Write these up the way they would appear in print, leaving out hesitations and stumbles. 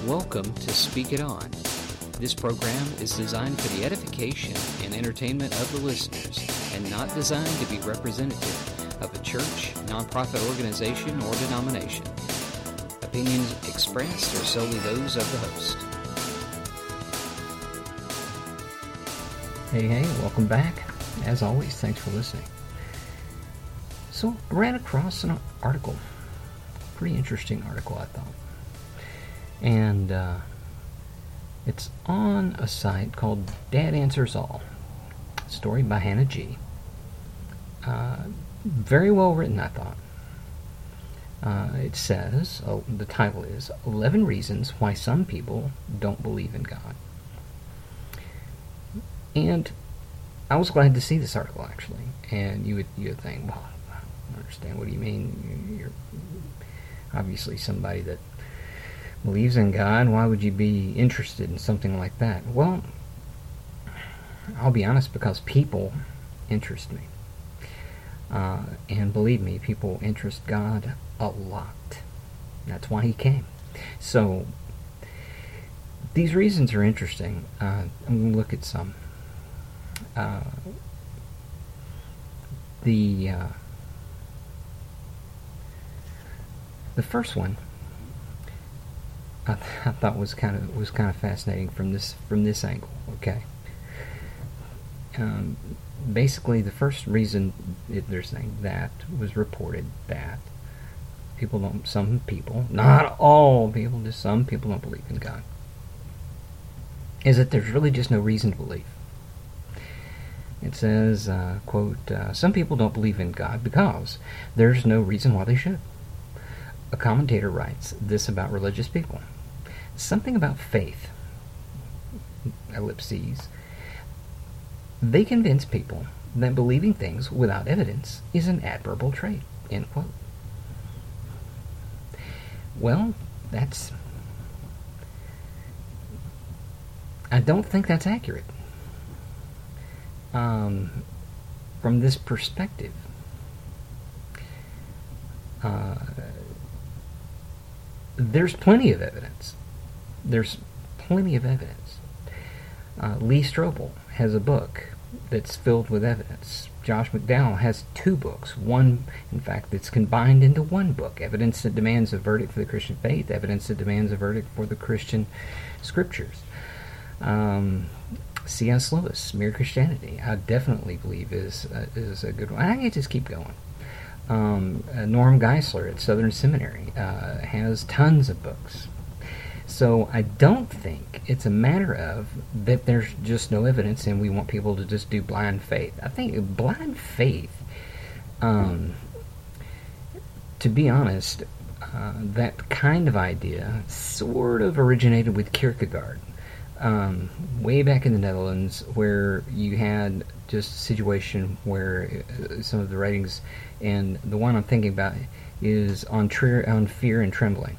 Welcome to Speak It On. This program is designed for the edification and entertainment of the listeners and not designed to be representative of a church, nonprofit organization, or denomination. Opinions expressed are solely those of the host. Hey, welcome back. As always, thanks for listening. So, I ran across an article. Pretty interesting article, I thought. And it's on a site called Dad Answers All. Story by Hannah G. Very well written, I thought. It says, the title is 11 Reasons Why Some People Don't Believe in God. And I was glad to see this article, actually. And you would think, well, I don't understand. What do you mean? You're obviously somebody that believes in God. Why would you be interested in something like that? Well, I'll be honest, because people interest me. And believe me, people interest God a lot. That's why he came. So, these reasons are interesting. I'm going to look at some. The first one I thought was kind of fascinating from this angle. Okay. Basically, the first reason they're saying that was reported that some people, not all people, just some people don't believe in God, is that there's really just no reason to believe. It says, quote, some people don't believe in God because there's no reason why they should. A commentator writes this about religious people. Something about faith, ellipses, they convince people that believing things without evidence is an admirable trait, end quote. Well, I don't think that's accurate. From this perspective, there's plenty of evidence. Lee Strobel has a book that's filled with evidence. Josh McDowell has 2 books. One, in fact, that's combined into one book. Evidence that demands a verdict for the Christian faith. Evidence that demands a verdict for the Christian scriptures. C.S. Lewis, Mere Christianity, I definitely believe is a good one. I can just keep going. Norm Geisler at Southern Seminary has tons of books. So I don't think it's a matter of that there's just no evidence and we want people to just do blind faith. I think blind faith, to be honest, that kind of idea sort of originated with Kierkegaard. Way back in the Netherlands, where you had just a situation where some of the writings, and the one I'm thinking about is on Fear and Trembling,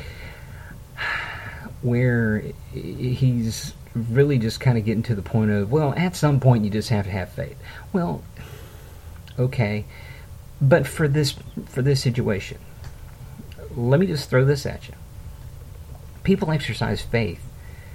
where he's really just kind of getting to the point of, well, at some point you just have to have faith. Well, okay, but for this situation, let me just throw this at you. People exercise faith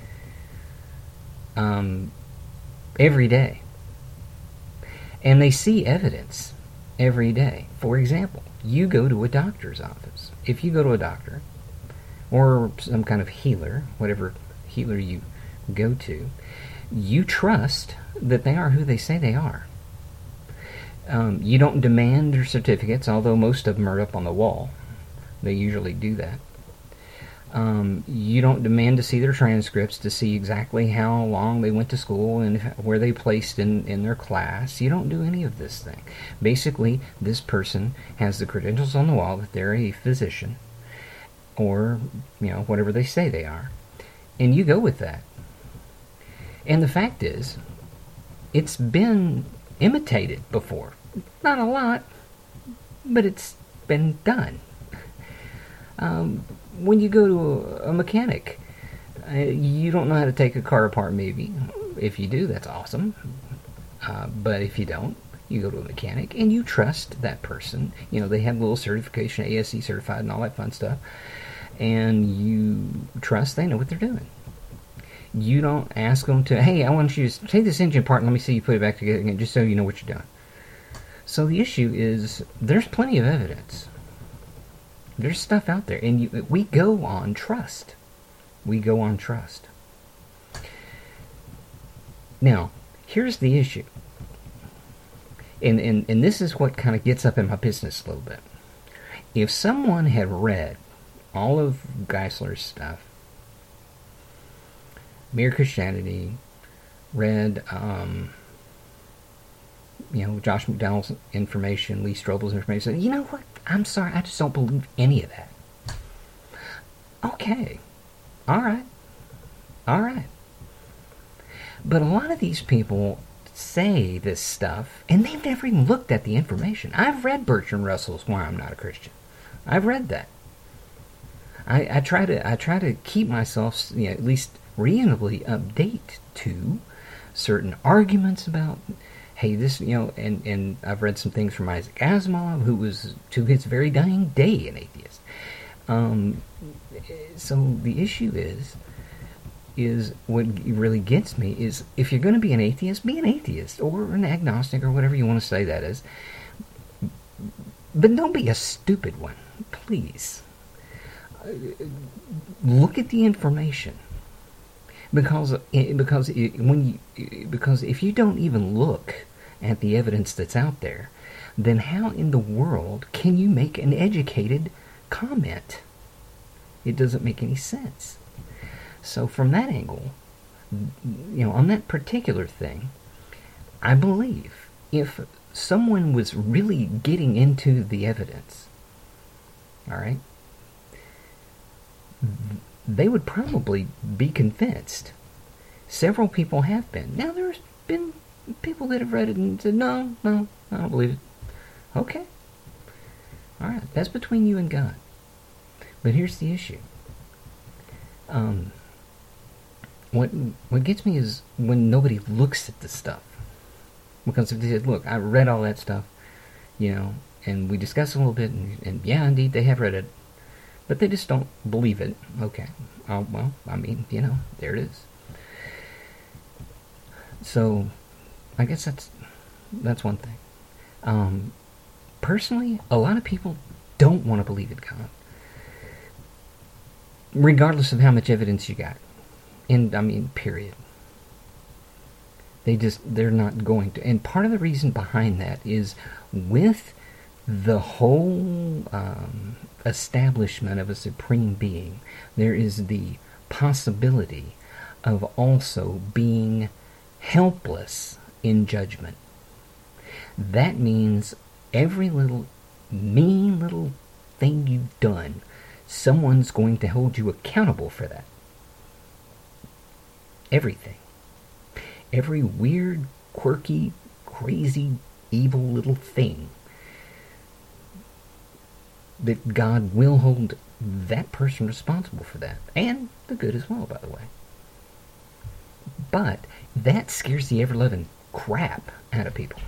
every day. And they see evidence every day. For example, you go to a doctor's office. If you go to a doctor, or some kind of healer, whatever healer you go to, you trust that they are who they say they are. You don't demand their certificates, although most of them are up on the wall. They usually do that. You don't demand to see their transcripts to see exactly how long they went to school and where they placed in their class. You don't do any of this thing. Basically, this person has the credentials on the wall that they're a physician, or, whatever they say they are. And you go with that. And the fact is, it's been imitated before. Not a lot, but it's been done. When you go to a mechanic, you don't know how to take a car apart, maybe. If you do, that's awesome. But if you don't, you go to a mechanic and you trust that person. They have a little certification, ASE certified and all that fun stuff. And you trust they know what they're doing. You don't ask them to, hey, I want you to take this engine apart and let me see you put it back together again, just so you know what you're doing. So the issue is, there's plenty of evidence. There's stuff out there, and we go on trust. We go on trust. Now, here's the issue. And this is what kind of gets up in my business a little bit. If someone had read all of Geisler's stuff, Mere Christianity, read, Josh McDowell's information, Lee Strobel's information, you know what? I'm sorry, I just don't believe any of that. Okay. All right. But a lot of these people say this stuff, and they've never even looked at the information. I've read Bertrand Russell's Why I'm Not a Christian. I've read that. I try to keep myself, at least reasonably update to certain arguments about, hey, this, and I've read some things from Isaac Asimov, who was to his very dying day an atheist. So the issue is what really gets me is, if you're going to be an atheist, or an agnostic, or whatever you want to say that is. But don't be a stupid one, please. Look at the information, because if you don't even look at the evidence that's out there, then how in the world can you make an educated comment? It doesn't make any sense. So from that angle, on that particular thing, I believe if someone was really getting into the evidence, all right, they would probably be convinced. Several people have been. Now, there's been people that have read it and said, no, I don't believe it. Okay. All right, that's between you and God. But here's the issue. What gets me is when nobody looks at the stuff. Because if they said, look, I read all that stuff, and we discussed a little bit, and yeah, indeed, they have read it, but they just don't believe it. Okay. Well, there it is. So, I guess that's one thing. Personally, a lot of people don't want to believe in God, regardless of how much evidence you got. And, period. They're not going to. And part of the reason behind that is, with the whole establishment of a supreme being, there is the possibility of also being helpless in judgment. That means every mean little thing you've done, someone's going to hold you accountable for that. Everything. Every weird, quirky, crazy, evil little thing, that God will hold that person responsible for that. And the good as well, by the way. But that scares the ever-loving crap out of people.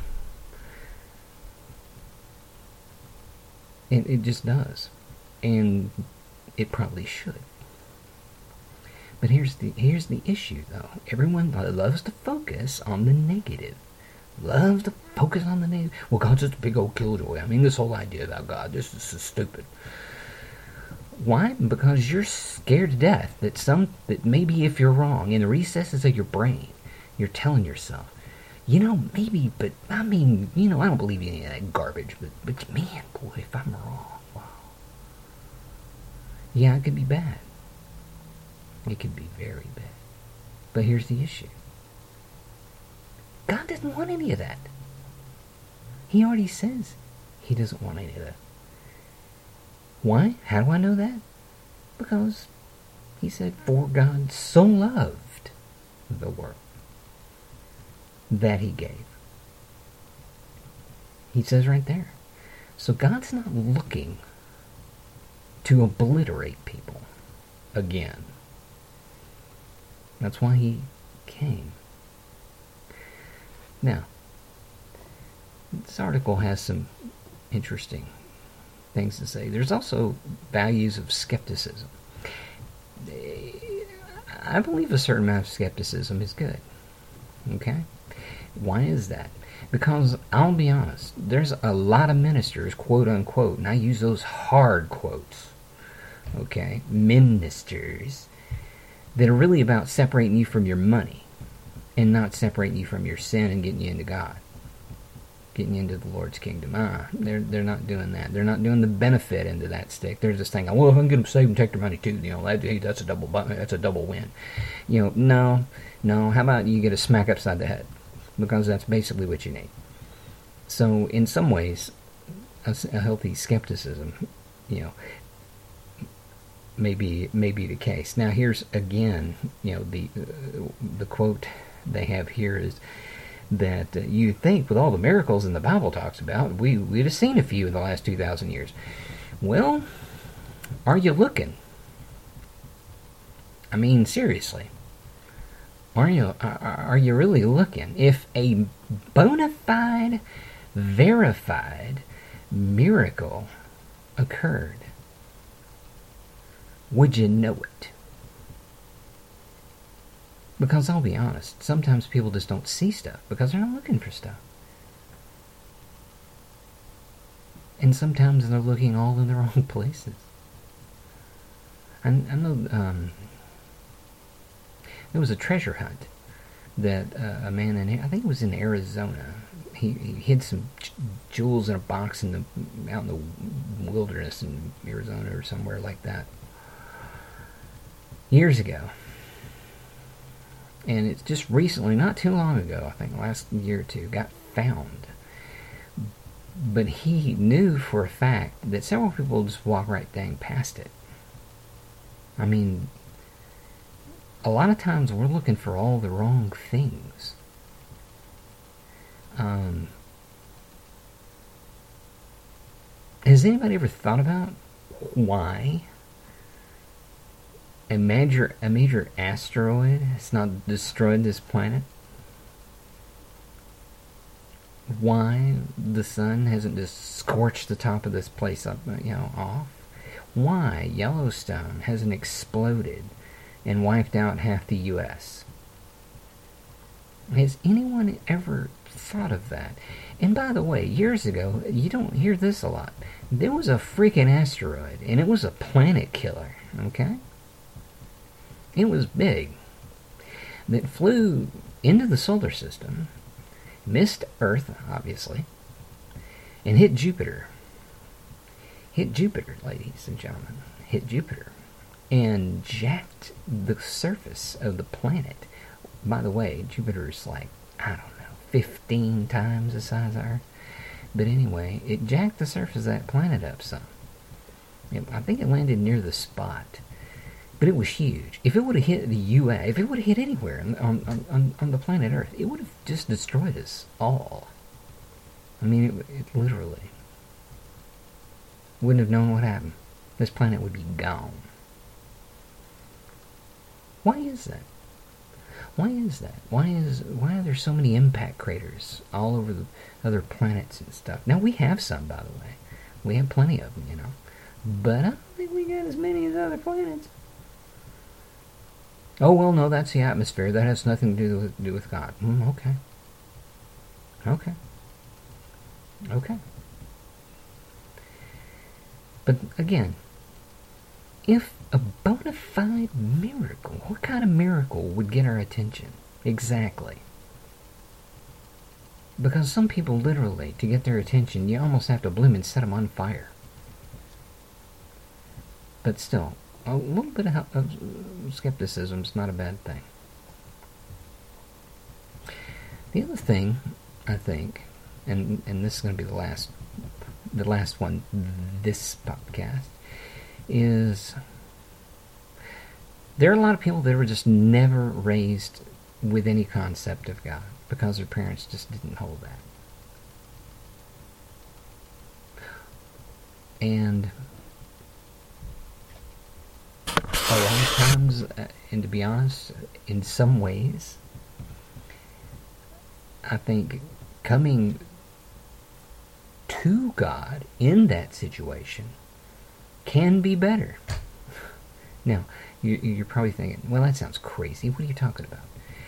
And it just does. And it probably should. But here's the issue, though. Everyone loves to focus on the negative. Loves to focus on the negative. Well, God's just a big old killjoy. This whole idea about God, this is so stupid. Why? Because you're scared to death that maybe if you're wrong, in the recesses of your brain, you're telling yourself, maybe, but I don't believe any of that garbage, but man, boy, if I'm wrong, wow. Yeah, it could be bad. It could be very bad. But here's the issue. God doesn't want any of that. He already says he doesn't want any of that. Why? How do I know that? Because he said, for God so loved the world that he gave. He says right there. So God's not looking to obliterate people again. That's why he came. Now, this article has some interesting things to say. There's also values of skepticism. I believe a certain amount of skepticism is good. Okay? Why is that? Because, I'll be honest, there's a lot of ministers, quote unquote, and I use those hard quotes, okay, ministers, that are really about separating you from your money and not separating you from your sin and getting you into God, getting you into the Lord's kingdom. They're not doing that. They're not doing the benefit into that stick. They're just thinking, well, if I can get them saved and take their money too, that's a double win. No. How about you get a smack upside the head? Because that's basically what you need. So, in some ways, a healthy skepticism, may be the case. Now, here's again, the quote they have here is that you think with all the miracles in the Bible talks about, we'd have seen a few in the last 2,000 years. Well, are you looking? I mean, seriously. Are you really looking? If a bona fide, verified miracle occurred, would you know it? Because I'll be honest, sometimes people just don't see stuff because they're not looking for stuff. And sometimes they're looking all in the wrong places. I know there was a treasure hunt that a man I think it was in Arizona. He hid some jewels in a box out in the wilderness in Arizona or somewhere like that years ago. And it's just recently, not too long ago, I think last year or two, got found. But he knew for a fact that several people just walk right dang past it. I mean, a lot of times we're looking for all the wrong things. Has anybody ever thought about why a major asteroid has not destroyed this planet? Why the sun hasn't just scorched the top of this place up, off? Why Yellowstone hasn't exploded and wiped out half the U.S.? Has anyone ever thought of that? And by the way, years ago, you don't hear this a lot. There was a freaking asteroid, and it was a planet killer, okay? It was big. That flew into the solar system, missed Earth, obviously, and hit Jupiter. Hit Jupiter, ladies and gentlemen. Hit Jupiter. And jacked the surface of the planet. By the way, Jupiter is like, 15 times the size of Earth. But anyway, it jacked the surface of that planet up some. I think it landed near the spot. But it was huge. If it would have hit the U.S., if it would have hit anywhere on the planet Earth, it would have just destroyed us all. I mean, it literally wouldn't have known what happened. This planet would be gone. Why is that? Why is that? Why are there so many impact craters all over the other planets and stuff? Now, we have some, by the way. We have plenty of them, But I don't think we got as many as other planets. Oh, well, no, that's the atmosphere. That has nothing to do with God. Okay. But again, if a bona fide miracle, what kind of miracle would get our attention? Exactly. Because some people literally, to get their attention, you almost have to bloom and set them on fire. But still, a little bit of skepticism is not a bad thing. The other thing, I think, and this is going to be the last one, this podcast, is there are a lot of people that were just never raised with any concept of God because their parents just didn't hold that. And a lot of times, and to be honest, in some ways, I think coming to God in that situation can be better. Now, You're probably thinking, well, that sounds crazy. What are you talking about?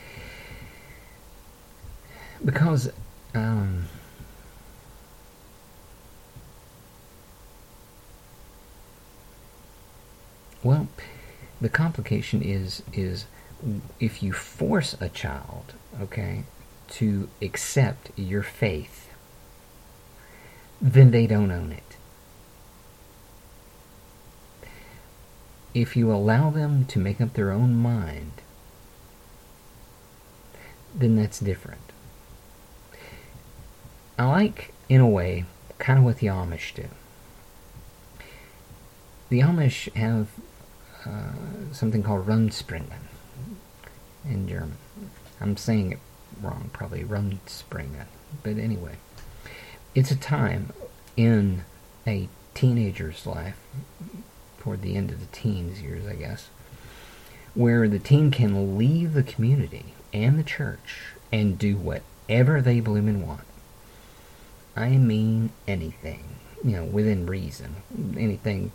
Because well, the complication is if you force a child, okay, to accept your faith, then they don't own it. If you allow them to make up their own mind, then that's different. I like, in a way, kind of what the Amish do. The Amish have something called Rumspringen in German. I'm saying it wrong, probably Rumspringen. But anyway, it's a time in a teenager's life, toward the end of the teens years, I guess, where the teen can leave the community and the church and do whatever they bloom and want. I mean anything, within reason. Anything,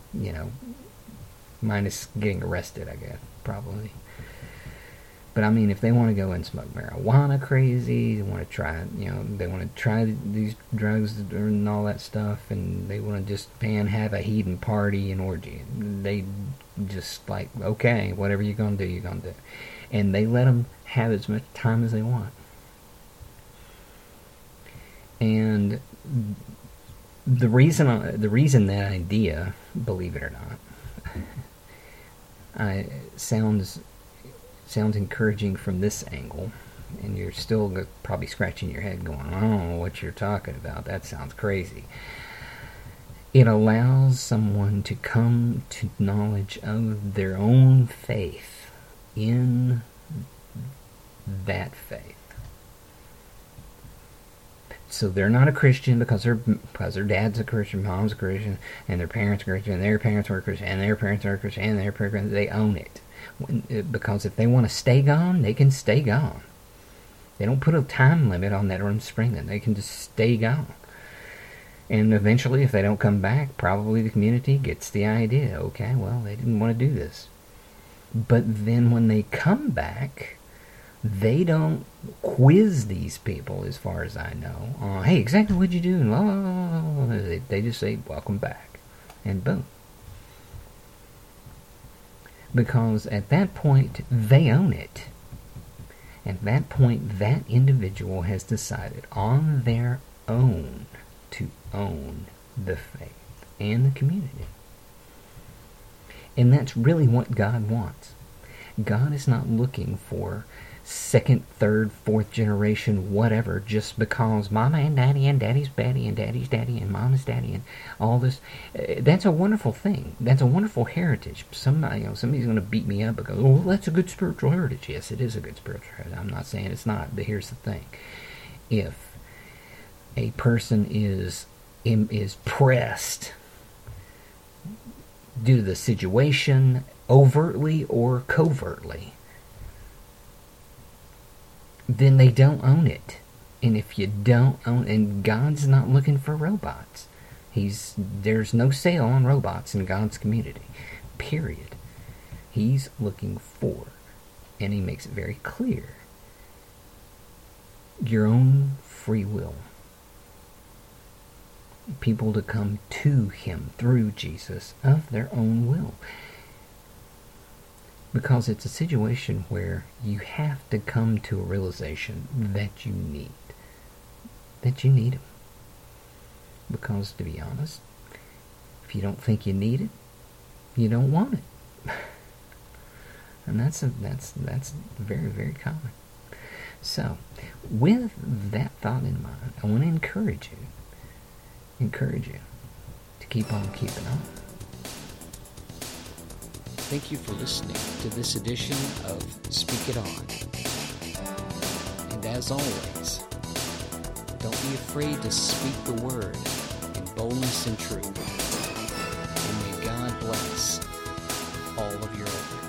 minus getting arrested, I guess, probably. But I mean, if they want to go and smoke marijuana crazy, they want to try, they want to try these drugs and all that stuff, and they want to just have a heathen party and orgy. They just like, okay, whatever you're going to do, you're going to do. And they let them have as much time as they want. And the reason that idea, believe it or not, sounds encouraging from this angle, and you're still probably scratching your head going, I don't know what you're talking about, that sounds crazy. It allows someone to come to knowledge of their own faith in that faith. So they're not a Christian because their dad's a Christian, mom's a Christian, and their parents are Christian, and their parents were Christian, and their parents are Christian, and their parents, they own it. Because if they want to stay gone, they can stay gone. They don't put a time limit on that Rumspringen. They can just stay gone. And eventually, if they don't come back, probably the community gets the idea, okay, well, they didn't want to do this. But then when they come back, they don't quiz these people, as far as I know. Hey, exactly what'd you do? And they just say, welcome back. And boom. Because at that point, they own it. At that point, that individual has decided on their own to own the faith and the community. And that's really what God wants. God is not looking for second, third, fourth generation, whatever, just because mama and daddy's daddy, and daddy's daddy, and mama's daddy, and all this. That's a wonderful thing. That's a wonderful heritage. Somebody's going to beat me up and go, oh, well, that's a good spiritual heritage. Yes, it is a good spiritual heritage. I'm not saying it's not, but here's the thing. If a person is pressed due to the situation, overtly or covertly, then they don't own it. And if you don't own, and God's not looking for robots. There's no sale on robots in God's community. Period. He's looking for, and he makes it very clear, your own free will. People to come to him through Jesus of their own will. Because it's a situation where you have to come to a realization that you need him. Because, to be honest, if you don't think you need it, you don't want it. And that's very, very common. So, with that thought in mind, I want to encourage you to keep on keeping on. Thank you for listening to this edition of Speak It On. And as always, don't be afraid to speak the word in boldness and truth. And may God bless all of your efforts.